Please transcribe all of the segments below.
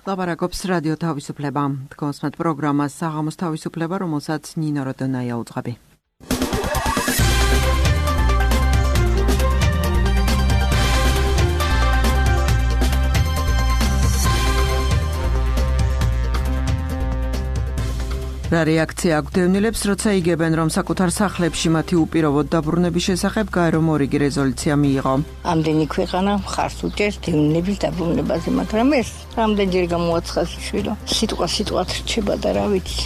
ლაპარაკობს რადიო თავისუფლება. Თქვენსმეთ პროგრამას საღამოს თავისუფლება, რომელსაც ნინო როდონაია უძღვები. რა რეაქცია აგვდევნილებს, როცა იგებენ, რომ საკუთარ სახლებში მათი უპირობოდ დაბრუნების შესახებ გაერო მორიგი რეზოლუცია მიიღო. ამდენი ქვეყანა მხარს უჭერს დევნილების დაბრუნებაზე, მაგრამ ეს რამდენჯერ გამოაცხადს შვილო. სიტყვათ რჩება და რა ვიცი.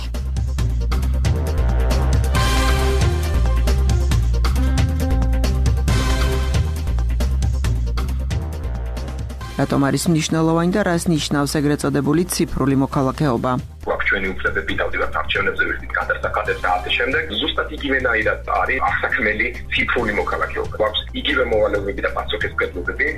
რატომ არის მნიშვნელოვანი და რას ნიშნავს ეგრეთ წოდებული ციფრული მოქალაქეობა? ჩვენი უფლებები დავდივართ არჩევნებზე ვერდით გადასახადებს და ასე შემდეგ. ზუსტად იგივენაირად არის აღსაქმელი ციფრული მოქალაქეობა. გვაქვს იგივე მოვალეობები და პასუხისმგებლობები.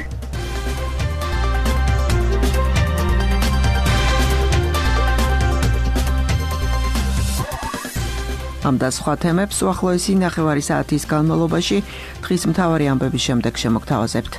ამ და სხვა თემებს უახლოესი ნახევარი საათის განმავლობაში დღის მთავარი ამბების შემდეგ შემოგთავაზებთ.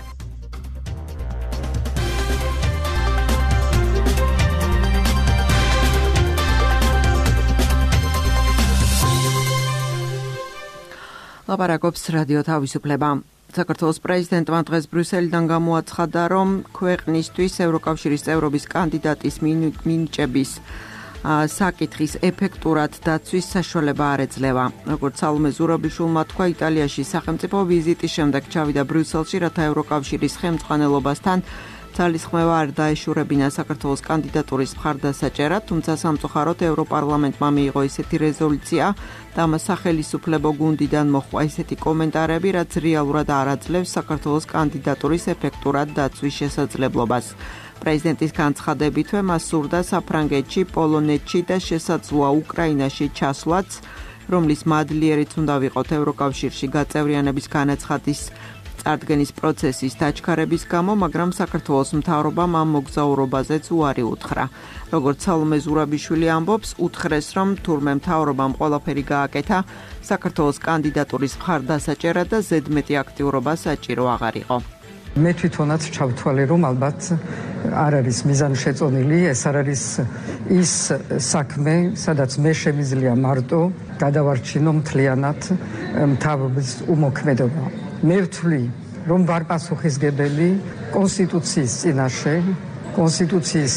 ლაპარაკობს რადიო თავისუფლება. საქართველოს პრეზიდენტმა დღეს ბრიუსელიდან გამოაცხადა, რომ ქვეყნისთვის ევროკავშირის წევრობის კანდიდატის მინიჭების საკითხის ეფექტურად დაცვის საშუალება არ ეძლევა. როგორც სალომე ზურაბიშვილმა თქვა, იტალიაში სახელმწიფო ვიზიტის შემდეგ ჩავიდა ბრიუსელში, რათა ევროკავშირის ხელმძღვანელობასთან ძალისხმევა არ დაეშურებინა საქართველოს კანდიდატურის მხარდასაჭერად, თუმცა სამწუხაროდ ევროპარლამენტმა მიიღო ისეთი რეზოლუცია და მას სახელისუფლებო გუნდიდან მოჰყვა ისეთი კომენტარები, რაც რეალურად არ აძლევს საქართველოს კანდიდატურის ეფექტურად დაცვის შესაძლებლობას. პრეზიდენტის განცხადებითვე მას სურდა საფრანგეთში, პოლონეთში და შესაძლოა უკრაინაში ჩასვლაც, რომლის მადლიერიც უნდა ვიყოთ ევროკავშირში გაწევრიანების განაცხადის წარდგენის პროცესის დაჩქარების გამო, მაგრამ საქართველოს მთავრობამ ამ მოგზაურობაზეც უარი უთხრა. როგორც სალომე ზურაბიშვილი ამბობს, უთხრეს, რომ თურმე მთავრობამ ყველაფერი გააკეთა, საქართველოს კანდიდატურის მხარდასაჭერად და ზედმეტი აქტიურობა საჭირო აღარ იყო. მე თვითონაც ჩავთვალე, რომ ალბათ არ არის მიზანშეწონილი, ეს არ არის ის საქმე, სადაც მე შემიძლია მარტო გადავარჩინო მთლიანად მთავრობის უმოქმედობა. მე ვთვლი, რომ ვარ პასუხისმგებელი კონსტიტუციის წინაშე, კონსტიტუციის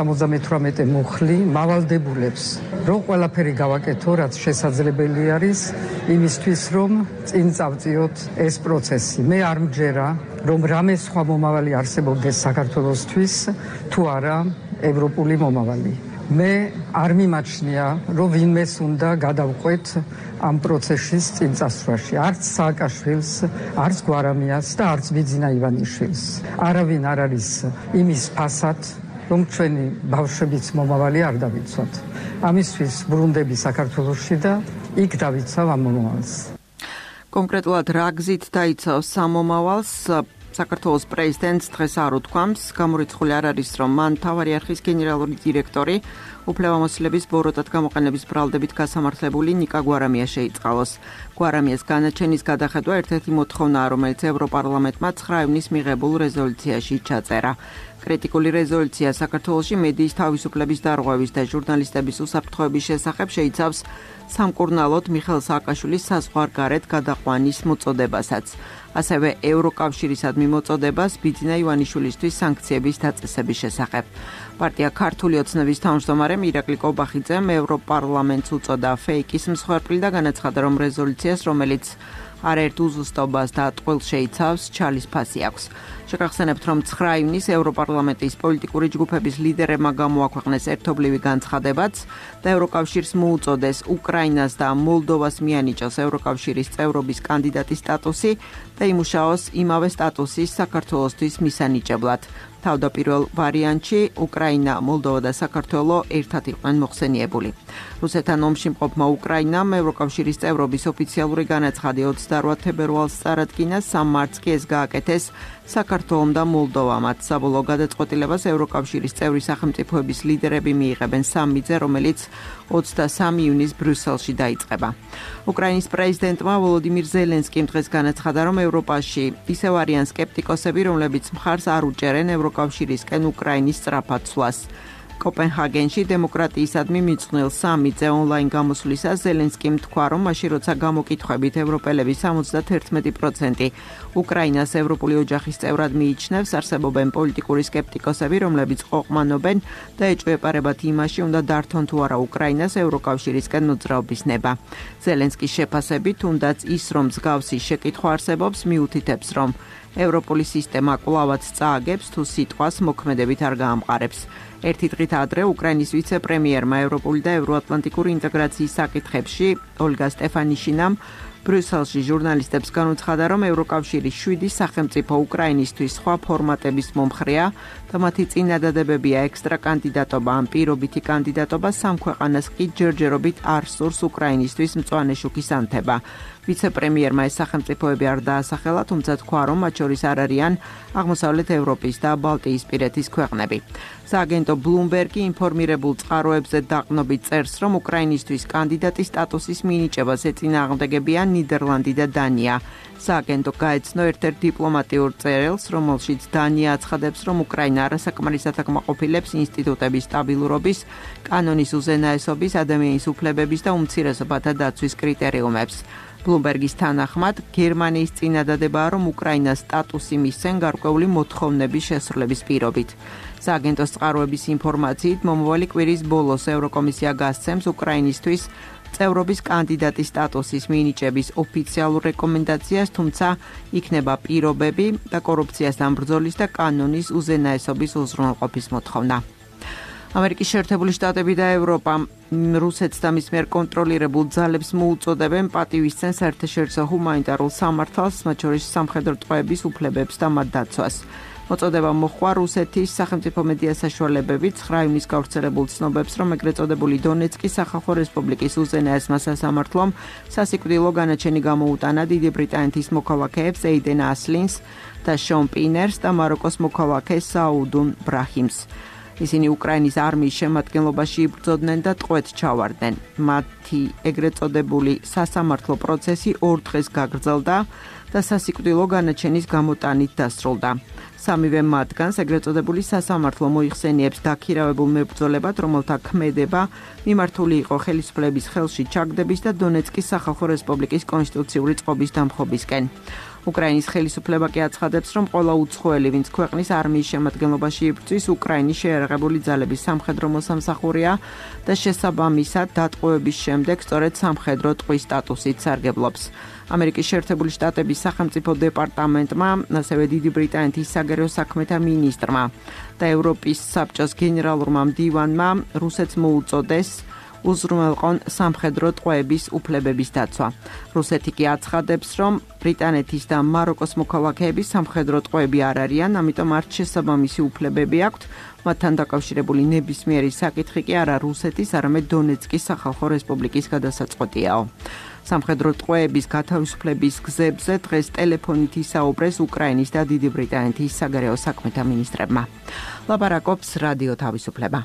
78 მუხლი მავალდებულებს, რომ ყველაფერი გავაკეთო, რაც შესაძლებელი არის იმისთვის, რომ წინ წავწიოთ ეს პროცესი. მე არ მჯერა, რომ რამე სხვა მომავალი არსებობდეს საქართველოსთვის, თუ არა ევროპული მომავალი. მე არ მიმაჩნია, რომ ვინმეს უნდა გადავყვეთ ამ პროცესის წინწასვლაში. არც სააკაშვილს, არც გვარამიას და არც ბიძინა ივანიშვილს. არავინ არ არის იმის ფასად, რომ ჩვენი ბავშვებიც მომავალი არ დავიცვათ. ამისთვის ბრუნდები საქართველოში და იქ დავიცავ ამ მომავალს. კონკრეტულად რა გზით დაიცავს სამომავალს? საქართველოს პრეზიდენტს დღეს არ უთქვამს, გამორიცხული არ არის, რომ მან მთავარი არხის გენერალური დირექტორი უფლებამოსილების ბოროტად გამოყენების ბრალდებით გასამართლებული ნიკა გვარამია შეიწყალოს. გვარამიას განაჩენის გადახედვა ერთ-ერთი მოთხოვნაა, რომელიც ევროპარლამენტმა 9 ივნის მიღებულ რეზოლუციაში ჩაწერა. კრიტიკული რეზოლუცია საქართველოში მედიის თავისუფლების დარღვევის და ჟურნალისტების უსაფრთხოების შესახებ შეიცავს სამკურნალოდ მიხეილ სააკაშვილის საზღვარგარეთ გადაყვანის მოწოდებასაც. ასევე ევროკავშირისადმი მოწოდებას ბიძინა ივანიშვილისთვის სანქციების დაწესების შესახებ. პარტია ქართული ოცნების თავმჯდომარემ ირაკლი კობახიძემ ევროპარლამენტს უწოდა ფეიკის მსხვერპლი და განაცხადა, რომ რეზოლუციას, რომელიც არაერთ უზუსტობას და ტყუილს შეიცავს, ჩალის ფასი აქვს. შეგახსენებთ, რომ 9 ივნის ევროპარლამენტის პოლიტიკური ჯგუფების ლიდერებმა გამოაქვეყნეს ერთობლივი განცხადებაც და ევროკავშირს მოუწოდეს უკრაინას და მოლდოვას მიანიჭოს ევროკავშირის წევრობის კანდიდატის სტატუსი და იმუშაოს იმავე სტატუსის საქართველოსთვის მისანიჭებლად. თავდაპირველ ვარიანტში უკრაინა, მოლდოვა და საქართველო ერთად იყვნენ მოხსენიებული. რუსეთთან ომში მყოფმა უკრაინამ ევროკავშირის წევრობის ოფიციალური განაცხადი 28 თებერვალს წარადგინა, 3 მარტს კი ეს გააკეთეს საქართველომ და მოლდოვამაც. საბოლოო გადაწყვეტილებას ევროკავშირის წევრი სახელმწიფოების ლიდერები მიიღებენ სამმიძე, რომელიც 23 ივნის ბრიუსელში დაიწყება. უკრაინის პრეზიდენტმა ვოლოდიმირ ზელენსკიმ დღეს განაცხადა, რომ ევროპაში ისევ არიან სკეპტიკოსები, რომლებიც მხარს არ უჭერენ ევროკავშირისკენ უკრაინის სწრაფად ცვლას. კოპენჰაგენში დემოკრატიისადმი მიწყნილ სამიწე ონლაინ გამოსვლისას ზელენსკიმ თქვა, რომ მაშინ როცა გამოკითხვებით ევროპელების 71% უკრაინას ევროპული ოჯახის წევრად მიიჩნევს, არსებობენ პოლიტიკური სკეპტიკოსები, რომლებიც ყოყმანობენ და ეჭვეპარებათ იმაში, უნდა დართონ თუ არა უკრაინას ევროკავშირისკენ მოძრაობის ნება. ზელენსკის შეფასებით, თუნდაც ის, რომ მსგავსი შეკითხვა არსებობს, მიუთითებს, რომ ევროპული სისტემა კვლავაც წააგებს თუ სიტყვას მოქმედებით არ გაამყარებს. ერთი დღით ადრე უკრაინის ვიცე-პრემიერმა ევროპული და ევროატლანტიკური ინტეგრაციის საკითხებში ოლგა სტეფანიშინამ ბრიუსელში ჟურნალისტებს განუცხადა, რომ ევროკავშირის 7 სახელმწიფო უკრაინისთვის სხვა ფორმატების მომხრეა და მათი წინადადებებია ექსტრა კანდიდატობა ან პირობითი კანდიდატობა, სამ ქვეყანას კი ჯერჯერობით არ სურს უკრაინისთვის მწვანე შუქის ანთება. ვიცე-პრემიერმა ეს სახელმწიფოები არ დაასახელა, თუმცა თქვა, რომ მათ შორის არ არიან აღმოსავლეთ ევროპის და ბალტიისპირეთის ქვეყნები. სააგენტო ბლუმბერგი ინფორმირებულ წყაროებზე დაყნობით წერს, რომ უკრაინისთვის კანდიდატის სტატუსის მინიჭებას ეწინააღმდეგებიან ნიდერლანდი და დანია. სააგენტო გაეცნო ერთ-ერთ დიპლომატიურ წერილს, რომელშიც დანია აცხადებს, რომ უკრაინა არასაკმარისად აკმაყოფილებს ინსტიტუტების სტაბილურობის, კანონის უზენაესობის, ადამიანის უფლებების და უმცირესობათა დაცვის კრიტერიუმებს. ბლუმბერგის თანახმად, გერმანიის წინადადებაა, რომ უკრაინას სტატუსი მისცენ გარკვეული მოთხოვნების შესრულების პირობით. სააგენტოს წყაროების ინფორმაციით, მომავალი კვირის ბოლოს ევროკომისია გასცემს უკრაინისთვის წევრობის კანდიდატის სტატუსის მინიჭების ოფიციალურ რეკომენდაციას, თუმცა იქნება პირობები და კორუფციასთან ბრძოლის და კანონის უზენაესობის უზრუნველყოფის მოთხოვნა. ამერიკის შეერთებული შტატები და ევროპა რუსეთს და მის მიერ კონტროლირებულ ძალებს მოუწოდებენ პატივისცენ საერთაშორისო ჰუმანიტარულ სამართალს, მათ შორის სამხედრო ტყვეების უფლებებს და მათ დაცვას. მოწოდება მოჰყვა რუსეთის სახელმწიფო მედია საშუალებები 9 ივნის გავრცელებულ ცნობებს, რომ ეგრეთ წოდებული დონეცკის სახალხო რესპუბლიკის უზენაესმა სასამართლომ სასიკვდილო განაჩენი გამოუტანა დიდი ბრიტანეთის მოქალაქეებს ეიდენ ასლინს და შონ პინერს და მაროკოს მოქალაქეს საუდუნ ბრაჰიმს. ისინი უკრაინის არმიის შემადგენლობაში იბრძოდნენ და ტყვედ ჩავარდნენ. მათი ეგრეთ წოდებული სასამართლო პროცესი 2 დღეს გაგრძელდა და სასიკვდილო განაჩენის გამოტანით დასრულდა. სამივე მათგანს ეგრეთ წოდებული სასამართლო მოიხსენიებს დაქირავებულ მებრძოლებად, რომელთა ქმედება მიმართული იყო ხელისუფლების ხელში ჩაგდების და დონეცკის სახალხო რესპუბლიკის კონსტიტუციური წყობის დამხობისკენ. უკრაინის ხელისუფლება კი აცხადებს, რომ ყველა უცხოელი, ვინც ქვეყნის არმიის შემადგენლობაში იბრძვის, უკრაინის შეიარაღებული ძალების სამხედრო მოსამსახურეა და შესაბამისად დატყვევების შემდეგ სწორედ სამხედრო ტყვის სტატუსით სარგებლობს. ამერიკის შეერთებული შტატების სახელმწიფო დეპარტამენტმა, ასევე დიდი ბრიტანეთის საგარეო საქმეთა მინისტრმა და ევროპის საბჭოს გენერალურმა მდივანმა რუსეთს მოუწოდეს უზრუნველყონ სამხედრო ტყვეების უფლებების დაცვა. რუსეთი კი აცხადებს, რომ ბრიტანეთის და მაროკოს მოქალაქეების სამხედრო ტყვეები არ არიან, ამიტომ არც შესაბამისი უფლებები აქვთ. მათთან დაკავშირებული ნებისმიერი საკითხი კი არა რუსეთის, არამედ დონეცკის სახალხო რესპუბლიკის გადასაწყვეტიაო. სამხედრო ტყვეების გათავისუფლების გზებზე დღეს ტელეფონით ისაუბრეს უკრაინის და დიდი ბრიტანეთის საგარეო საქმეთა მინისტრებმა. ლაპარაკობს რადიო თავისუფლება.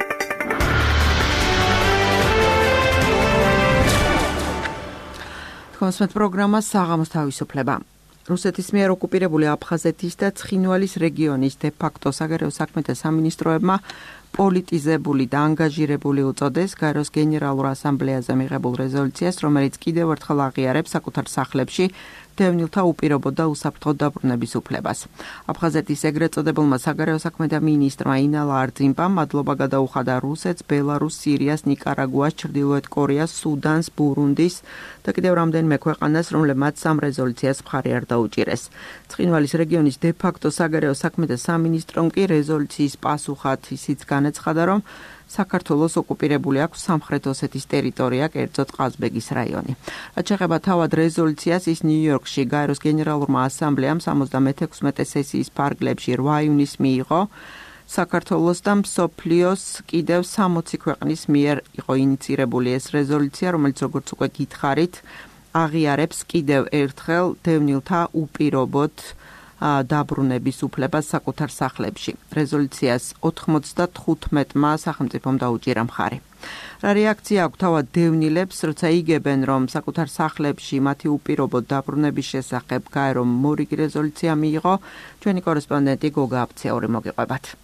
კონსმეთ პროგრამა საღამოს თავისუფლება. რუსეთის მიერ ოკუპირებული აფხაზეთის და ცხინვალის რეგიონის დე-ფაქტო საგარეო საქმეთა სამინისტროებმა პოლიტიზებული და ანგაჟირებული უწოდეს გაეროს გენერალურ ასამბლეაზე მიღებულ რეზოლუციას, რომელიც კიდევ ერთხელ აღიარებს საკუთარ სახლებში დევნილთა უპირობო და უსაფრთხო დაბრუნების უფლებას. აფხაზეთის ეგრეთ წოდებულმა საგარეო საქმეთა მინისტრმა ინალა არძიმბამ მადლობა გადაუხადა რუსეთს, ბელარუსს, სირიას, ნიკარაგუას, ჩრდილოეთ კორეას, სუდანს, ბურუნდის და კიდევ რამდენიმე ქვეყანას, რომლებმაც ამ რეზოლუციას მხარი არ დაუჭირეს. ცხინვალის რეგიონის დე-ფაქტო საგარეო საქმეთა სამინისტრომ კი რეზოლუციის პასუხად ისიც განაცხადა, რომ საქართველოს ოკუპირებული აქვს სამხრეთ ოსეთის ტერიტორია, კერძოდ ყაზბეგის რაიონი. რაც შეეხება თავად რეზოლუციას, ის ნიუ-იორკში გაეროს გენერალურმა ასამბლეამ 76 სესიის ფარგლებში 8 ივნის მიიღო. საქართველოს და მსოფლიოს კიდევ 60 ქვეყნის მიერ იყო ინიცირებული ეს რეზოლუცია, რომელიც როგორც უკვე გითხარით, აღიარებს კიდევ ერთხელ დევნილთა უპირობოდ დაბრუნების უფლებას საკუთარ სახლებში. რეზოლუციას 95-მა სახელმწიფომ დაუჭირა მხარი. რა რეაქცია აქვს თავად დევნილებს, როცა იგებენ, რომ საკუთარ სახლებში მათი უპირობოდ დაბრუნების შესახებ გაერომ მორიგი რეზოლუცია მიიღო? ჩვენი კორესპონდენტი გოგა აფცეური მოგიყვებათ.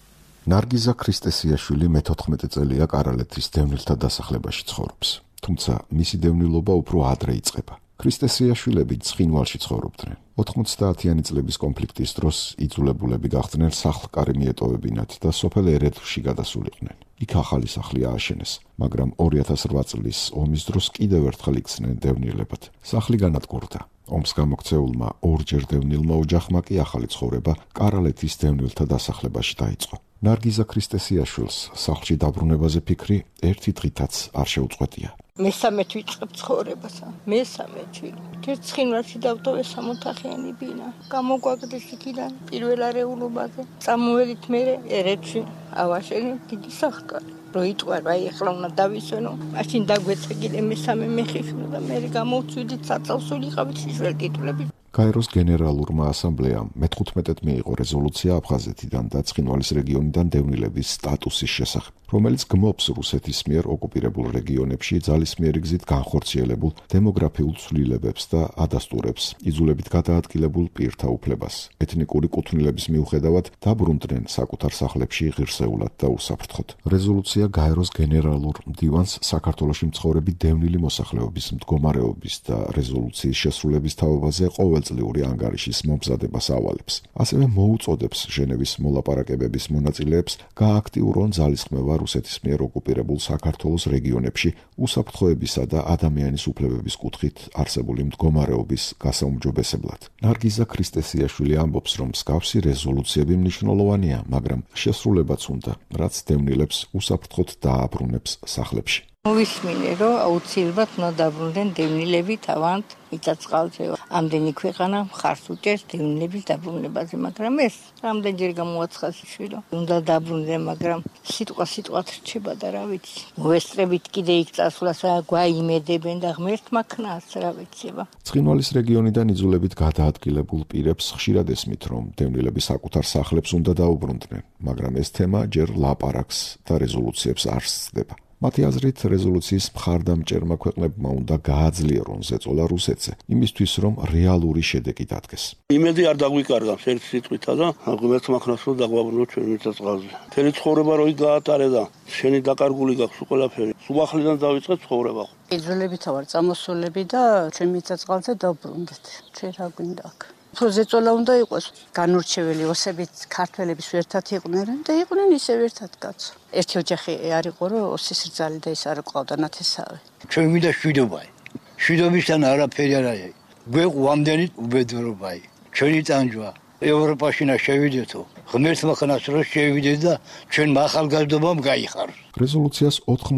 ნარგიზა ქრისტესიაშვილი მე-14 წელია კარალეთის დევნილთა დასახლებაში ცხოვრობს. თუმცა მისი დევნილობა უფრო ადრე იწყება. ქრისტესიაშვილები ცხინვალში ცხოვრობდნენ. 90-იანი წლების კონფლიქტის დროს იძულებულები გახდნენ სახლ-კარი მიეტოვებინათ და სოფელ ერეთში გადასულიყვნენ. იქ ახალი სახლი ააშენეს, მაგრამ 2008 წლის ომის დროს კიდევ ერთხელ იქცნენ დევნილებად. სახლი განადგურდა. ომს გამოქცეულმა ორჯერ დევნილმა ოჯახმა კი ახალი ცხოვრება კარალეთის დევნილთა დასახლებაში დაიწყო. ნარგიზა ქრისტესიაშვილს სახლში დაბრუნებაზე ფიქრი ერთი დღითაც არ შეუწყვეტია. მესამე ვიწყებ ცხოვრებას. მესამე ჭირო. ერთ ცხინვალში დავტოვე 60 ოთახიანი ბინა. გამოგვაგდეს იქიდან პირველ არეულობაზე. წამოველით მე ერეთში ავაშენე დიდი სახლკარი. რო იტყვა ეხლა უნდა დავისვენო. მაშინ დაგვეცა კიდე მესამე მეხიშვი და მე გამოვწვიდით საწავსული იყავით შიშველ ტიტულები. გაეროს გენერალურმა ასამბლეამ მე-15-ად მიიღო რეზოლუცია აფხაზეთიდან და ცხინვალის რეგიონიდან დევნილების სტატუსის შესახებ, რომელიც გმობს რუსეთის მიერ ოკუპირებულ რეგიონებში ძალისმიერი გზით განხორციელებულ დემოგრაფიულ ცვლილებებს და ადასტურებს იძულებით გადაადგილებულ პირთა უფლებას. ეთნიკური კუთვნილების მიუხედავად დაბრუნდნენ საკუთარ სახლებში ღირსეულად და უსაფრთხოდ. რეზოლუცია გაეროს გენერალურ მდივანს საქართველოში მცხოვრები დევნილი მოსახლეობის მდგომარეობის და რეზოლუციის შესრულების თაობაზე ყოველწლიური ანგარიშის მომზადებას ავალებს. ასევე მოუწოდებს ჟენევის მოლაპარაკებების მონაწილეებს გააქტიურონ ძალისხმევა რუსეთის მიერ ოკუპირებულ საქართველოს რეგიონებში უსაფრთხოებისა და ადამიანის უფლებების კუთხით არსებული მდგომარეობის გასაუმჯობესებლად. ნარგიზა ქრისტესიაშვილი ამბობს, რომ მსგავსი რეზოლუციები მნიშვნელოვანია, მაგრამ შესრულებაც უნდა, რაც დევნილებს უსაფრთხოდ დააბრუნებს სახლებში. მოვისმინე, რომ აუცილებლად უნდა დაბრუნდნენ დევნილები თავად მიწა-წყალზე. ამდენი ქვეყანა მხარს უჭერს დევნილების დაბრუნებაზე, მაგრამ ეს რამდენჯერ გამოაცხადა შვილო. უნდა დაბრუნდნენ, მაგრამ სიტყვათ რჩება და რა ვიცი. მოვესწრებით კიდე იქ წასვლას გვაიმედებენ და ღმერთმა ქნას რა ვიცება. ცხინვალის რეგიონიდან იძულებით გადაადგილებულ პირებს ხშირად ესმით, რომ დევნილები საკუთარ სახლებს უნდა დაუბრუნდნენ, მაგრამ ეს თემა ჯერ ლაპარაკს და რეზოლუციებს არ სცდება. მათი აზრით რეზოლუციის მხარდამჭერმა ქვეყნებმა უნდა გააძლიერონ ზეწოლა რუსეთზე, იმისთვის რომ რეალური შედეგი დადგეს. იმედი არ დაგვიკარგა ერთ სიტყვითა და ღმერთმა ქნას რომ დაგვაბრუნო ჩვენ მიწა-წყალზე. მთელი ცხოვრება როი გაატარე და შენი დაკარგული გაქვს ყველაფერი. სუბახლიდან დავიწყე ცხოვრება. იძულებითა ვარ წამოსულები და ჩვენ მიწა-წყალზე დავბრუნდეთ. ჩვენ რა გვინდა აქ? ზეწოლა უნდა იყოს განურჩეველი ოსებით ქართველების ერთად იყვნენ და იყვნენ ისევ ერთად კაცო. ერთი ოჯახი არ იყო რომ ოსის რძალი და ის არ ყავდა ნათესავი. ჩვენ მინდა შვიდობა. შვიდობისთან არაფერი არ არის. გვეყო ამდენი უბედურობა. ჩვენი ტანჯვა ევროპაში შევიდეთო. ღმერთმა ხანას რომ შევიდეთ და ჩვენ ახალგაზრდობამ გაიხარს. რეზოლუციას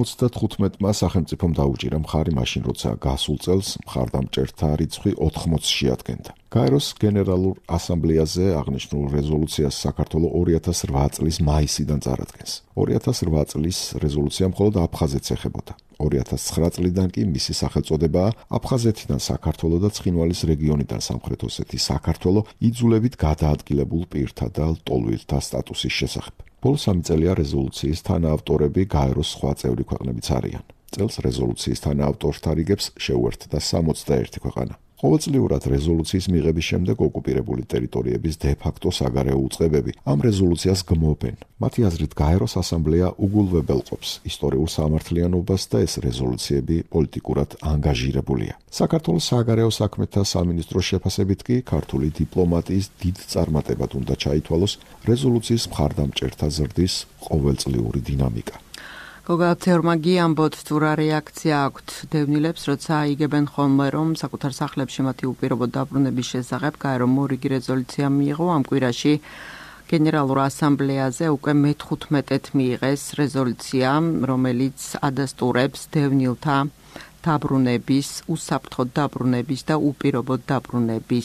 95-მა სახელმწიფომ დაუჭირა მხარი მაშინ, როცა გასულ წელს მხარდამჭერთა რიცხვი 80-ს შეადგენდა. გაეროს გენერალურ ასამბლეაზე აღნიშნულ რეზოლუციას საქართველოს 2008 წლის მაისიდან წარადგენს. 2008 წლის რეზოლუცია მხოლოდ აფხაზეთს ეხებოდა. 2009 წლიდან კი მისი სახელწოდებაა აფხაზეთიდან საქართველოს და ცხინვალის რეგიონიდან სამხრეთ ოსეთის საქართველოს იძულებით გადაადგილებულ პირთა და ლტოლვილთა სტატუსის შესახებ. ბოლო 3 წელია რეზოლუციის თანაავტორები გაეროს სხვა წევრი ქვეყნებიც არიან. წელს რეზოლუციის თანაავტორთა რიგებს შეუერთდა 61 ქვეყანა. ყოველწლიურად რეზოლუციის მიღების შემდეგ ოკუპირებული ტერიტორიების დე-ფაქტო საგარეო უწყებები ამ რეზოლუციას გმობენ. მათი აზრით გაეროს ასამბლეა უგულვებელყოფს ისტორიულ სამართლიანობას და ეს რეზოლუციები პოლიტიკურად ანგაჟირებულია. საქართველოს საგარეო საქმეთა სამინისტროს შეფასებით კი ქართული დიპლომატიის დიდ წარმატებად უნდა ჩაითვალოს რეზოლუციის მხარდამჭერთა ზრდის ყოველწლიური დინამიკა. გოგალცეორმა გიამბოთ თუ რა რეაქცია აქვთ დევნილებს, როცა იგებენ ხოლმე რომ საკუთარ სახლებში მათი უპირობოდ დაბრუნების შესახებ გაერო მორიგი რეზოლუცია მიიღო. ამ კვირაში გენერალურ ასამბლეაზე უკვე მე-15-ად მიიღეს რეზოლუცია, რომელიც ადასტურებს დევნილთა დაბრუნების, უსაფრთხოდ დაბრუნების და უპირობოდ დაბრუნების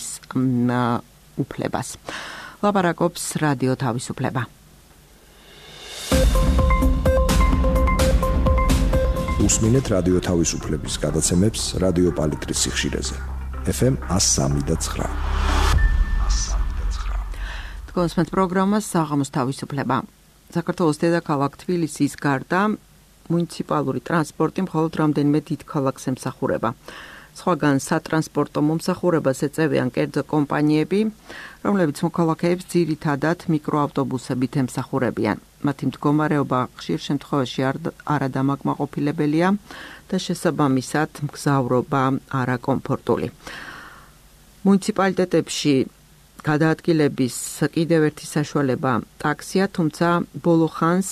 უფლებას. ლაპარაკობს რადიო თავისუფლება. უსმინეთ რადიო თავისუფლების გადაცემებს რადიო პალიტრის სიხშირეზე. FM 103.9. თქვენს პროგრამას საღამოს თავისუფლება. საქართველოს დედაქალაქ თბილისის გარდა მუნიციპალური ტრანსპორტი მხოლოდ რამდენიმე დიდ ქალაქს ემსახურება. სხვაგან სატრანსპორტო მომსახურებას ეწევიან კერძო კომპანიები, რომლებიც მოქალაქეებს ძირითადად მიკროავტობუსებით ემსახურებიან. მათი მდგომარეობა ხშირ შემთხვევაში არადამაკმაყოფილებელია და შესაბამისად მგზავრობა არაკომფორტული. მუნიციპალიტეტებში გადაადგილების კიდევ ერთი საშუალება ტაქსია, თუმცა ბოლო ხანს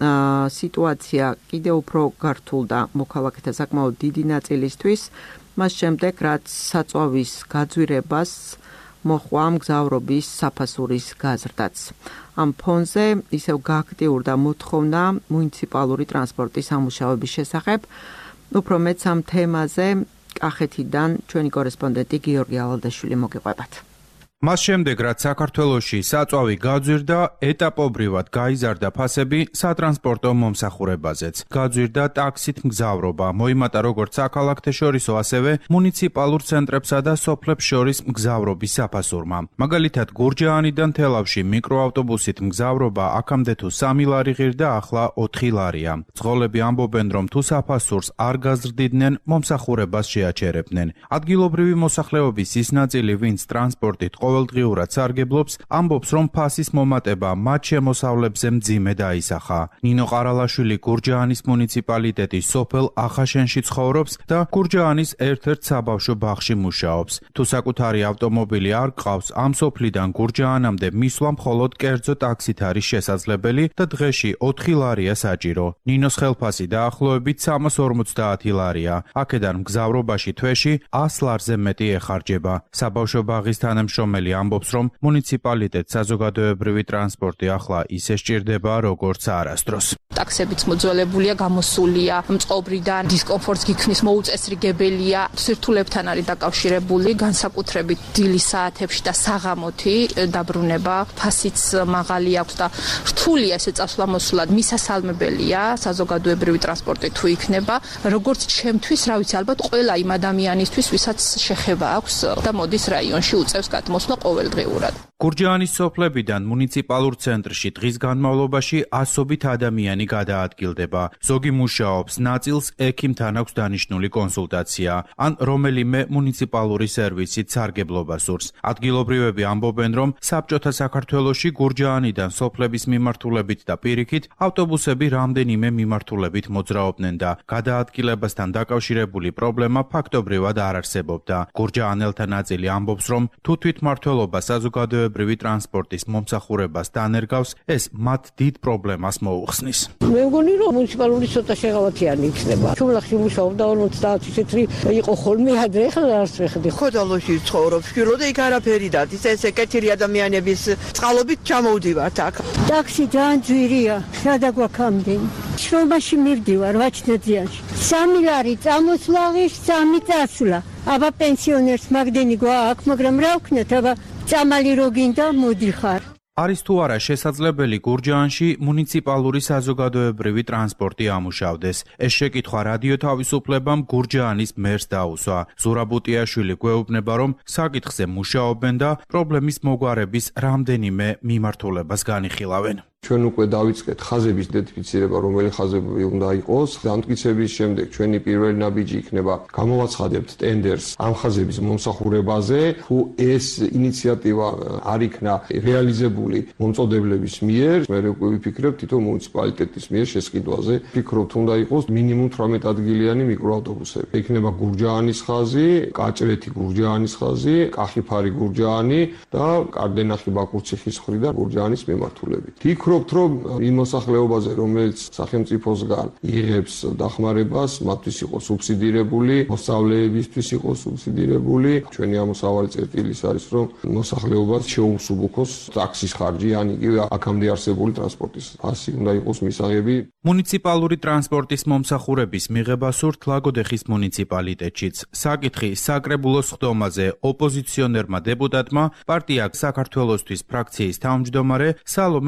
სიტუაცია კიდევ უფრო გართულდა მოქალაქეთა საკმაოდ დიდი ნაწილისთვის, მას შემდეგ რაც საწვავის გაძვირებას მოჰყვა მგზავრობის საფასურის გაზრდაც. ამ ფონზე ისევ გააქტიურდა მოთხოვნა მუნიციპალური ტრანსპორტის ამუშავების შესახებ. უფრო მეც ამ თემაზე კახეთიდან ჩვენი კორესპონდენტი გიორგი ალადაშვილი მოგიყვებათ. მას შემდეგ, რაც საქართველოში საწვავი გაძვირდა, ეტაპობრივად გაიზარდა ფასები სატრანსპორტო მომსახურებაზეც. გაძვირდა ტაქსით მგზავრობა, მოიმატა როგორც საქალაქთეშორისო, ასევე მუნიციპალურ ცენტრებსა და სოფლებს შორის მგზავრობის საფასურმა. მაგალითად, გურჯაანიდან თელავში მიკროავტობუსით მგზავრობა აქამდე თუ 3 ლარი ღირდა, ახლა 4 ლარია. მძღოლები ამბობენ, რომ თუ საფასურს არ გაზრდიდნენ, მომსახურებას შეაჩერებდნენ. ადგილობრივი მოსახლეობის ის ნაწილი, ვინც ტრანსპორტით ყოველდღიურად სარგებლობს, ამბობს, რომ ფასის მომატება მათ შემოსავლებზე მძიმე დაისახა. ნინო ყარალაშვილი გურჯაანის მუნიციპალიტეტის სოფელ ახაშენში ცხოვრობს და გურჯაანის ერთ-ერთ საბავშვო ბაღში მუშაობს. თუ საკუთარი ავტომობილი არ გყავს, ამ სოფლიდან გურჯაანამდე მისვლა მხოლოდ კერძო ტაქსით არის შესაძლებელი და დღეში 4 ლარია საჭირო. ნინოს ხელფასი დაახლოებით 350 ლარია. აქედან მგზავრობაში თვეში 100 ლარზე მეტი ეხარჯება. საბავშვო ბაღის თანამშრომელი ამბობს, რომ მუნიციპალიტეტს საზოგადოებრივი ტრანსპორტი ახლა ისე სჭირდება, როგორც არასდროს. ტაქსებიც მოძველებულია, გამოსულია, მწყობრიდან დისკომფორტს გიქმნის, მოუწესრიგებელია, სირთულებთან არის დაკავშირებული, განსაკუთრებით დილის საათებში და საღამოთი დაბრუნება, ფასიც მაღალი აქვს და რთულია ესე წასვლა-მოსვლა, მისასალმებელია საზოგადოებრივი ტრანსპორტი თუ იქნება, როგორც ჩემთვის, რა ვიცი, ალბათ ყველა იმ ადამიანისთვის, ვისაც შეხება აქვს და მოდის რაიონში უწევს გადმოსვლა ყოველდღიურად. გურჯაანის სოფლებიდან მუნიციპალურ ცენტრში დღის განმავლობაში ასობით ადამიანი გადაადგილდება. ზოგი მუშაობს, ნაწილს ექიმთან აქვს დანიშნული კონსულტაცია, ან რომელიმე მუნიციპალური სერვისით სარგებლობა სურს. ადგილობრივები ამბობენ, რომ საბჭოთა საქართველოში გურჯაანიდან სოფლების მიმართულებით და პირიქით ავტობუსები რამდენიმე მიმართულებით მოძრაობდნენ და გადაადგილებასთან დაკავშირებული პრობლემა ფაქტობრივად არ არსებობდა. გურჯაანელთა ნაწილი ამბობს, რომ თუ თვითმმართველობა საზოგადოებრივი ტრანსპორტის მომსახურებას დანერგავს, ეს მათ დიდ პრობლემას მოუხსნის. მე მგონი, რომ მუნიციპალური ცოტა შეღავათიანი იქნება. შუბლახში მუშაობდა 50 წელი იყო ხოლმე ადრე, ახლა არც ვეხდი. ხოდალოში ცხოვრობ, შვილო და იქ არაფერი დადის. ესე კეთილი ადამიანების წყალობით ჩამოვდივართ აქ. ტაქსი ძალიან ძვირია, სადა გვაქვს ამდენი. შრომაში მივდივარ ვაჩნაძიანში. 3 ლარი წამოსვლა, 3 წასვლა. აბა პენსიონერს მაგდენი გვაქვს, მაგრამ რა ვქნათ, აბა წამალი რო გინდა მოდიხარ. არის თუ არა შესაძლებელი გურჯაანში მუნიციპალური საზოგადოებრივი ტრანსპორტი ამუშავდეს. ეს შეკითხვა რადიო თავისუფლებამ გურჯაანის მერს დაუსვა. ზურაბუტიაშვილი გვეუბნება, რომ საკითხზე მუშაობენ და პრობლემის მოგვარების რამდენიმე მიმართულებას განიხილავენ. ჩვენ უკვე დავიწყეთ ხაზების იდენტიფიცირება, რომელი ხაზები უნდა იყოს. დამტკიცების შემდეგ ჩვენი პირველი ნაბიჯი იქნება გამოვაცხადებთ ტენდერს ამ ხაზების მომსახურებაზე. თუ ეს ინიციატივა არ იქნა რეალიზებული მომწოდებლების მიერ, მე უკვე ვიფიქრებ თვითონ მუნიციპალიტეტის მიერ შესყიდვაზე. ვფიქრობთ, უნდა იყოს მინიმუმ 18 ადგილიანი მიკროავტობუსები. იქნება გურჯაანის ხაზი, კაჭრეთი გურჯაანის ხაზი, კახიფარი გურჯაანი და კარდენახი ბაკურციხის მხრიდან გურჯაანის მიმართულებით. ვფიქრობთ, რომ იმ მოსახლეობაზე, რომელიც სახელმწიფოსგან იღებს დახმარებას, მათთვის იყოს სუბსიდირებული, მოსწავლეებისთვის იყოს სუბსიდირებული. ჩვენი ამოსავალი წერტილის არის, რომ მოსახლეობას შეუსუბუქოს ტაქსის ხარჯი, ან იგივე აქამდე არსებული ტრანსპორტის ფასი უნდა იყოს მისაღები. მუნიციპალური ტრანსპორტის მომსახურების მიღება სურთ ლაგოდეხის მუნიციპალიტეტშიც. საკითხი საკრებულოს ხდომაზე ოპოზიციონერმა დეპუტატმა პარტია საქართველოსთვის ფრაქციის თავმჯდომარე სალომე ღონღაძე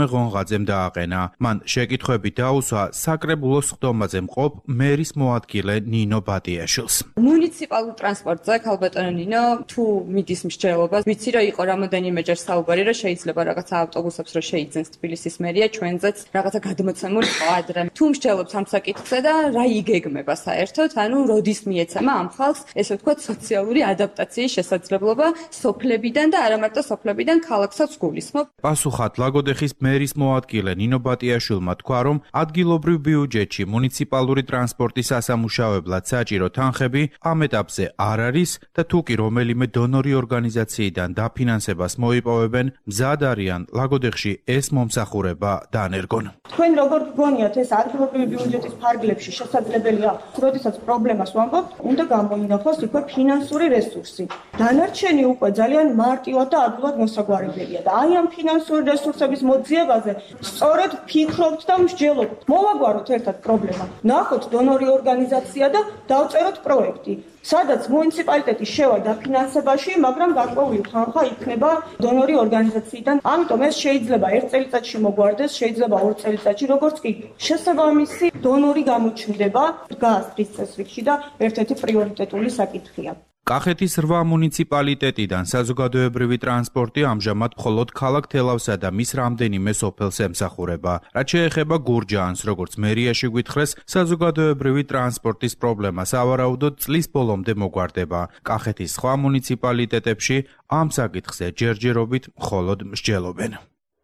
თომაძემ დააყენა. მან შეკითხვები დაუსვა საკრებულოს ხდომაზე მყოფ მერის მოადგილე ნინო ბატიაშვილს. მუნიციპალურ ტრანსპორტზე ქალბატონო ნინო თუ მიდის მსჯელობა, ვიცი რომ იყო რამოდენიმეჯერ საუბარი რომ შეიძლება რაღაცა ავტობუსებს რომ შეიძენს თბილისის მერია ჩვენზეც რაღაცა გადმოცემული ადრე. თუ მსჯელობს ამ საკითხზე და რა იგეგმება საერთოდ, ანუ როდის მიეცემა ამ ხალხს ესე ვთქვათ სოციალური ადაპტაციის შესაძლებლობა სოფლებიდან და არა მარტო სოფლებიდან ქალაქსაც გულისხმობ. პასუხად ლაგოდეხის მერის მოადგილე ნინო ბატიაშვილმა თქვა, რომ ადგილობრივ ბიუჯეტში მუნიციპალური ტრანსპორტის ასამუშავებლად საჭირო თანხები ამ ეტაპზე არ არის და თუ კი რომელიმე დონორი ორგანიზაციიდან დაფინანსებას მოიპოვებენ, მზად არიან ლაგოდეხში ეს მომსახურება დაანერგონ. თქვენ როგორ გგონიათ ეს ადგილობრივი ბიუჯეტის ფარგლებში შესაძლებელია, როდესაც პრობლემას ვამბობთ, უნდა გამოინახოს იქვე ფინანსური რესურსი. დანარჩენი უკვე ძალიან მარტივად და ადვილად მოსაგვარებელია და აი ამ ფინანსური რესურსების მოძიებაზე სწორედ ფიქრობთ და მსჯელობთ. მოვაგვაროთ ერთად პრობლემა. ნახოთ დონორი ორგანიზაცია და დავწეროთ პროექტი. სადაც მუნიციპალიტეტი შევა დაფინანსებაში, მაგრამ გარკვეული თანხა იქნება დონორი ორგანიზაციიდან. ამიტომ ეს შეიძლება 1 წელიწადში მოგვარდეს, შეიძლება 2 წელიწადში, როგორც კი შესაბამისი დონორი გამოჩნდება, დგას დღის წესრიგში და ერთ-ერთი პრიორიტეტული საკითხია. კახეთის 8 მუნიციპალიტეტიდან საზოგადოებრივი ტრანსპორტი ამჟამად მხოლოდ ქალაქ თელავსა და მის რამდენიმე სოფელს ემსახურება. რაც შეეხება გურჯაანს, როგორც მერიაში გვითხრეს, საზოგადოებრივი ტრანსპორტის პრობლემა სავარაუდოდ წლის ბოლომდე მოგვარდება. კახეთის სხვა მუნიციპალიტეტებში ამ საკითხზე ჯერჯერობით მხოლოდ მსჯელობენ.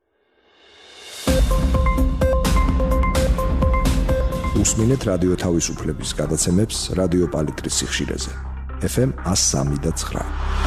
უსმინეთ რადიო თავისუფლების გადაცემებს რადიო პალიტრის სიხშირეზე. FM 103.9.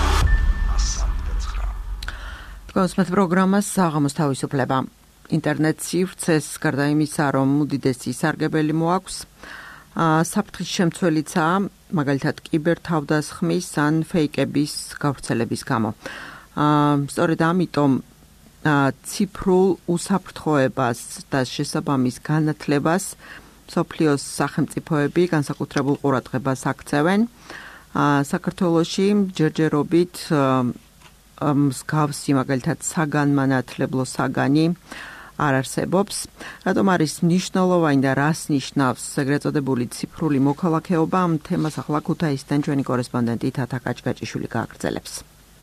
კონსმეთ პროგრამას საღამოს თავისუფლება. ინტერნეტ სივრცეს გარდა იმისა, რომ უდიდესი სარგებელი მოაქვს, საფრთხის შემცველიცაა, მაგალითად კიბერთავდასხმის ან ფეიკების გავრცელების გამო. სწორედ ამიტომ ციფრულ უსაფრთხოებას და შესაბამის განათლებას მსოფლიოს სახელმწიფოები განსაკუთრებულ ყურადღებას აქცევენ. საქართველოში ჯერჯერობით მსგავსი მაგალითად საგანმანათლებლო საგანი არ არსებობს. რატომ არის მნიშვნელოვანი და რას ნიშნავს ეგრეთ წოდებული ციფრული მოქალაქეობა? ამ თემას ახლა ქუთაისიდან ჩვენი კორესპონდენტი თათა კაჭკაჭიშვილი გააგრძელებს.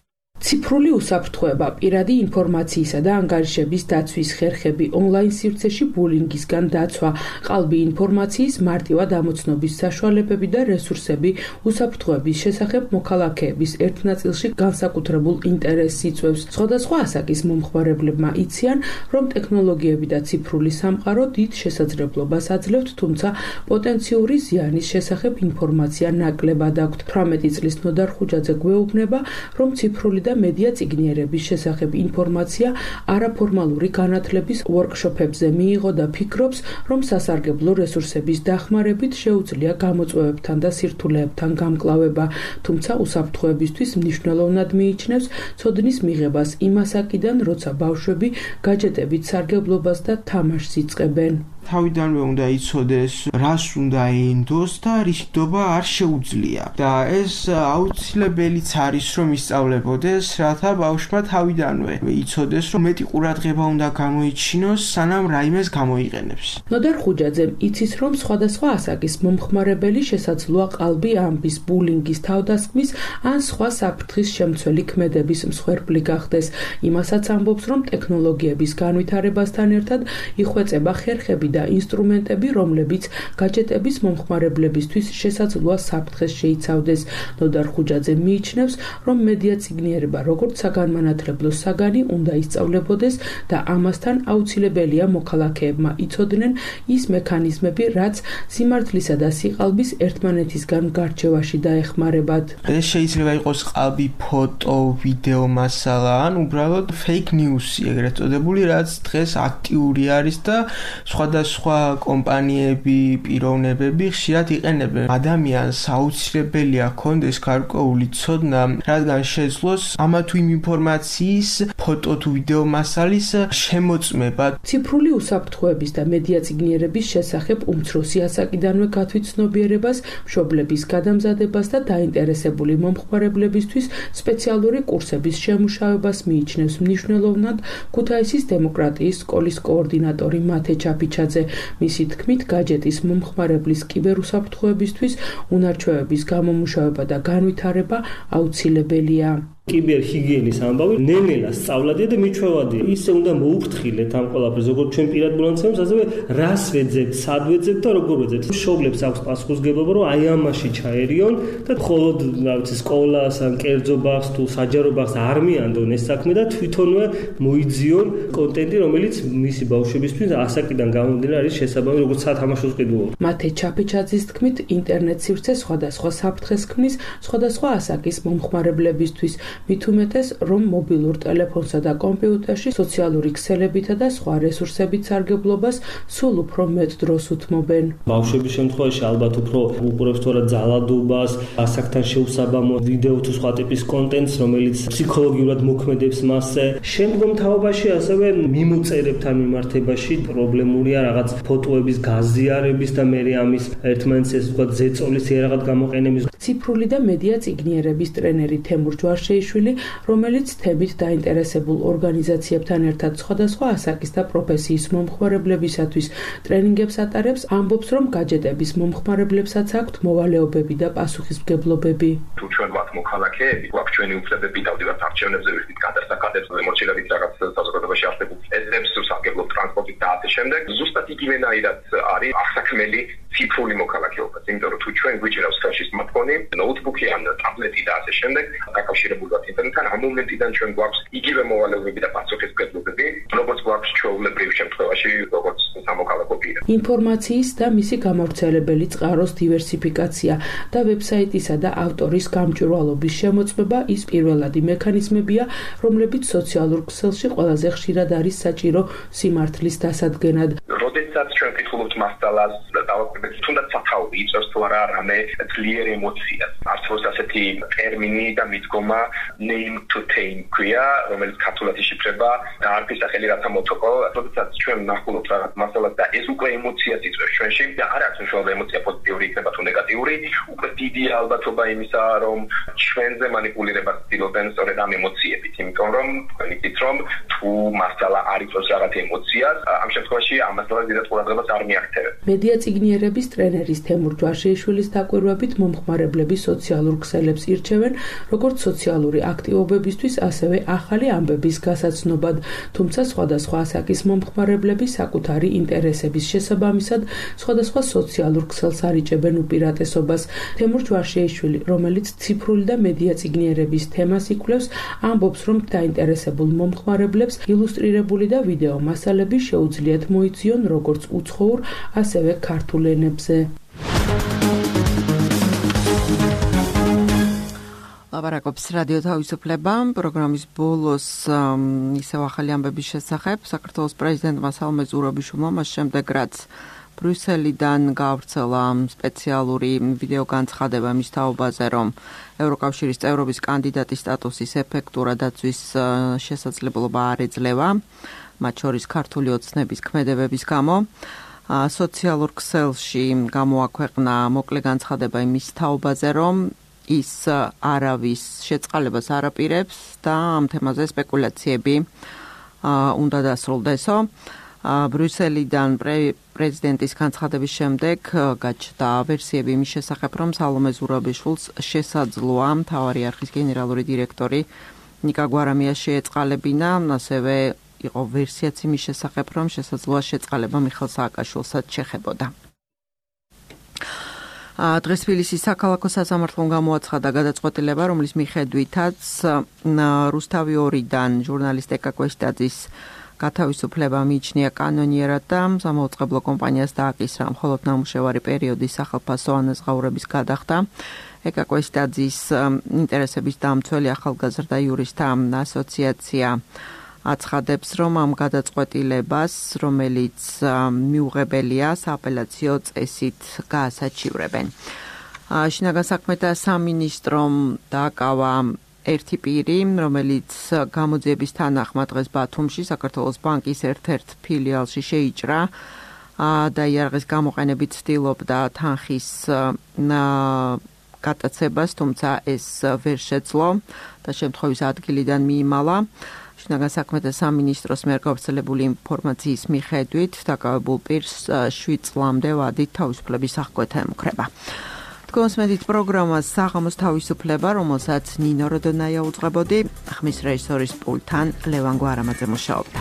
ციფრული უსაფრთხოება, პირადი ინფორმაციისა და ანგარიშების დაცვის ხერხები, ონლაინ სივრცეში ბულინგისგან დაცვა, ყალბი ინფორმაციის მარტივად ამოცნობის საშუალებები და რესურსები უსაფრთხოების შესახებ მოქალაქეების ერთ ნაწილში განსაკუთრებულ ინტერესს იწვევს. სხვადასხვა ასაკის მომხმარებლებმა იციან, რომ ტექნოლოგიები და ციფრული სამყარო დიდ შესაძლებლობას აძლევთ, თუმცა პოტენციური ზიანის შესახებ ინფორმაცია ნაკლებად აქვთ. 18 წლის ნოდარ ხუჯაძე გვეუბნება, რომ ციფრული და მედია წიგნიერების შესახებ ინფორმაცია არაფორმალური განათლების ვორკშოპებზე მიიღო და ფიქრობს, რომ სასარგებლო რესურსების დახმარებით შეუძლია გამოწვევებთან და სირთულეებთან გამკლავება, თუმცა უსაფრთხოებისთვის მნიშვნელოვნად მიიჩნევს ცოდნის მიღებას იმ ასაკიდან, როცა ბავშვები გაჯეტებით სარგებლობას და თამაშს იწყებენ. თავიდანვე უნდა იცოდეს, რას უნდა ეინდოს და რისკობა არ შეუძლია. და ეს აუცილებელიც არის, რომ ისწავლებოდეს, რათა ბავშვმა თავიდანვე იცოდეს, რომ მეტი ყურადღება უნდა გამოიჩინოს, სანამ რაიმეს გამოიყენებს. ნოდარ ხუჯაძემ იცის, რომ სხვადასხვა ასაკის მომხმარებელი შესაძლოა ყალბი ამბის, ბულინგის, თავდასხმის ან სხვა საფრთხის შემცველი ქმედების მსხვერპლი გახდეს. იმასაც ამბობს, რომ ტექნოლოგიების განვითარებასთან ერთად იხვეწება ხერხები და ინსტრუმენტები, რომლებიც გაჯეტების მომხმარებლებისთვის შესაძლოა საფრთხეს შეიცავდეს. ნოდარ ხუჯაძე მიიჩნევს, რომ მედია წიგნიერება როგორც საგანმანათლებლო საგანი უნდა ისწავლებოდეს და ამასთან აუცილებელია მოქალაქეებმა იცოდნენ ის მექანიზმები, რაც სიმართლისა და სიყალბის ერთმანეთისგან გარჩევაში დაეხმარებათ. ეს შეიძლება იყოს ყალბი, ფოტო, ვიდეო მასალა, ან უბრალოდ fake news-ი ეგრეთ წოდებული, რაც დღეს აქტიური არის და სხვადასხვა სხვადასხვა კომპანიები, პიროვნებები ხშირად იყენებენ ადამიანს აუცილებელია ქონდეს გარკვეული ცოდნა, რადგან შეძლოს ამა თუ იმ ინფორმაციის, ფოტო თუ ვიდეო მასალის შემოწმება. ციფრული უსაფრთხოების და მედია წიგნიერების შესახებ უმცროსი ასაკიდანვე გათვითცნობიერებას, მშობლების გადამზადებას და დაინტერესებული მომხმარებლებისთვის სპეციალური კურსების შემუშავებას მიიჩნევს მნიშვნელოვნად ქუთაისის დემოკრატიის სკოლის კოორდინატორი მათე ჩაფიჩაძე. მისი თქმით, გაჯეტის მომხმარებლის კიბერუსაფრთხოებისთვის უნარჩვევების გამომუშავება და განვითარება აუცილებელია. კიბერჰიგიენის ამბავი ნელ-ნელა სწავლადია და მიჩვევადია. ისე უნდა მოუფრთხილეთ ამ ყველაფერს, როგორც ჩვენ პირად ბალანსებს, ასევე რას ვეძებთ, სად ვეძებთ და როგორ ვეძებთ. მშობლებს აქვს პასუხისმგებლობა, რომ აი ამაში ჩაერიონ და მხოლოდ, რა ვიცი, სკოლას ან კერძო ბაღს თუ საჯარო ბაღს არ მიანდონ ეს საქმე და თვითონვე მოიძიონ კონტენტი, რომელიც მისი ბავშვებისთვის ასაკიდან გამომდინარე არის შესაბამისი, როგორც სათამაშოს ყიდულობა. მათე ჩაფიჩაძის თქმით, ინტერნეტ სივრცე სხვადასხვა საფრთხეს ქმნის სხვადასხვა ასაკის მომხმარებლებისთვის. მით უმეტეს, რომ მობილურ ტელეფონსა და კომპიუტერში სოციალური ქსელებითა და სხვა რესურსებით სარგებლობას სულ უფრო მეტ დროს უთმობენ. ბავშვების შემთხვევაში ალბათ უფრო უყურებს თორა ძალადობას, ასაკთან შეუსაბამო ვიდეო თუ სხვა ტიპის კონტენტს, რომელიც ფსიქოლოგიურად მოქმედებს მასზე. შემდგომ თაობაში ასევე მიმოწერებთან მიმართებაში პრობლემურია რაღაც ფოტოების გაზიარების და მე ამის ერთმანეთს ეს თქვა ზეწოლის იარაღად გამოყენების. ციფრული და მედია წიგნიერების ტრენერი თემურ ჯვარშეიშვილი, რომელიც თემით დაინტერესებულ ორგანიზაციებთან ერთად სხვადასხვა ასაკის და პროფესიის მომხმარებლებისათვის ტრენინგებს ატარებს, ამბობს, რომ გაჯეტების მომხმარებლებსაც აქვთ მოვალეობები და პასუხისმგებლობები. თუ ჩვენ ვართ მოქალაქეები, გვაქვს ჩვენი უფლებები, დავდივართ არჩევნებზე, ვიხდით გადასახადებს, მორჩილებით რაღაც საზოგადოებაში არსებულ ეზებს, სარგებლობ ტრანსპორტით და ასე შემდეგ. ზუსტად იგივენაირად არის აღსაქმელი ციფრული მოქალაქეობაც, იმიტომ რომ თუ ჩვენ გვიჭირავს ხელში smartphone, notebook ან ტაბლეტი და ასე შემდეგ, დაკავშირებული ვართ ინტერნეტთან, ამ მომენტიდან ჩვენ გვაქვს იგივე მოვალეობები და პასუხისმგებლობები, როგორც გვაქვს ჩვეულებრივ შემთხვევაში, როგორც სამოქალაქო პირი. ინფორმაციის და მისი გამავრცელებელი წყაროს დივერსიფიკაცია და ვებსაიტისა და ავტორის გამჭვირვალობის შემოწმება ის პირველადი მექანიზმებია, რომლებიც სოციალურ ქსელში ყველაზე ხშირად არის საჭირო სიმართლის დასადგენად. როდესაც ჩვენ ვკითხულობთ მასალას და დავაკვირდით, თუნდაც სათაური იწვევს თუ არა რამე ძლიერ ემოციას. არსებობს ასეთი ტერმინი და მიდგომა name to tame ქვია, რომელიც ქართულად იშიფრება და არქის სახელი რათა მოტოკო. როდესაც ჩვენ ვნახულობთ რაღაც მასალას და ეს უკვე ემოციას იწვევს ჩვენში და არ აქვს მნიშვნელობა ემოცია პოზიტიური იქნება თუ ნეგატიური, უკვე დიდი ალბათობა იმისა, რომ ჩვენზე манипуლირებას ცდილობენ სწორედ ამ ემოციებით, იმიტომ რომ თქვენ იცით, რომ თუ მასალა არ იწვევს რაღაც ემოციას, ამ შემთხვევაში ამ მასალას დიდ ყურადღებას არ მიაქცევენ. მედია წიგნიერების ტრენერის თემურ ჯვარშეიშვილის დაკვირვებით მომხმარებლები სოციალურ ქსელებს ირჩევენ როგორც სოციალური აქტივობებისთვის, ასევე ახალი ამბების გასაცნობად, თუმცა სხვადასხვა ასაკის მომხმარებლები საკუთარი ინტერესების შესაბამისად სხვადასხვა სოციალურ ქსელს არიჭებენ უპირატესობას. თემურ ჯვარშეიშვილი, რომელიც ციფრული და მედია წიგნიერების თემას იკვლევს, ამბობს, რომ დაინტერესებულ მომხმარებლებს ილუსტრირებული და ვიდეო მასალები შეუძლიათ მოიძიონ როგორც უცხოურ, ასევე ქართულ ენებზე. ლაპარაკობს რადიო თავისუფლება პროგრამის ბოლოს ისევ ახალი ამბების შესახებ. საქართველოს პრეზიდენტმა სალომე ზურაბიშვილმა მას შემდეგ, რაც ბრიუსელიდან გავრცელა სპეციალური ვიდეო განცხადება მის თაობაზე, რომ ევროკავშირის წევრობის კანდიდატის სტატუსის ეფექტურად დაცვის შესაძლებლობა არ ეძლევა, მათ შორის ქართული ოცნების ქმედებების გამო. სოციალურ ქსელში გამოაქვეყნა მოკლე განცხადება იმის თაობაზე, რომ ის არავის შეწყალებას არ აპირებს და ამ თემაზე სპეკულაციები უნდა დასრულდესო. ბრიუსელიდან პრეზიდენტის განცხადების შემდეგ გაჩნდა ვერსიები იმის შესახებ, რომ სალომე ზურაბიშვილს შესაძლოა მთავარი არხის გენერალური დირექტორი ნიკა გვარამია შეეწყალებინა, ასევე იყო ვერსიაც იმის შესახებ, რომ შესაძლოა შეწყალება მიხელ სააკაშვილსაც შეხებოდა. დღეს თბილისის საქალაქო სასამართლომ გამოაცხადა გადაწყვეტილება, რომლის მიხედვითაც რუსთავი 2-დან ჟურნალისტ ეკა კვესტაძის გათავისუფლება მიიჩნია კანონიერად და სამაუწყებლო კომპანიას დააკისრა მხოლოდ ნამუშევარი პერიოდის სახელფასო ანაზღაურების გადახდა. ეკა კვესტაძის ინტერესების დამცველი ახალგაზრდა იურისტთა ასოციაცია აცხადებს, რომ ამ გადაწყვეტილებას, რომელიც მიუღებელია, სააპელაციო წესით გაასაჩივრებენ. შინაგან საქმეთა სამინისტრომ დააკავა ერთი პირი, რომელიც გამოძიების თანახმად დღეს ბათუმში საქართველოს ბანკის ერთ-ერთ ფილიალში შეიჭრა და იარაღის გამოყენებით ცდილობდა თანხის გატაცებას, თუმცა ეს ვერ შეძლო და შემთხვევის ადგილიდან მიიმალა. შინაგან საქმეთა სამინისტროს მიერ გავრცელებული ინფორმაციის მიხედვით, დაკავებულ პირს 7 წლამდე ვადით თავისუფლების აღკვეთა ემუქრება. თქვენს პროგრამას საღამოს თავისუფლება, რომელსაც ნინო როდონაია უძღვებოდი, ხმის რეჟისორის პულტთან ლევან გვარამაძე მუშაობდა.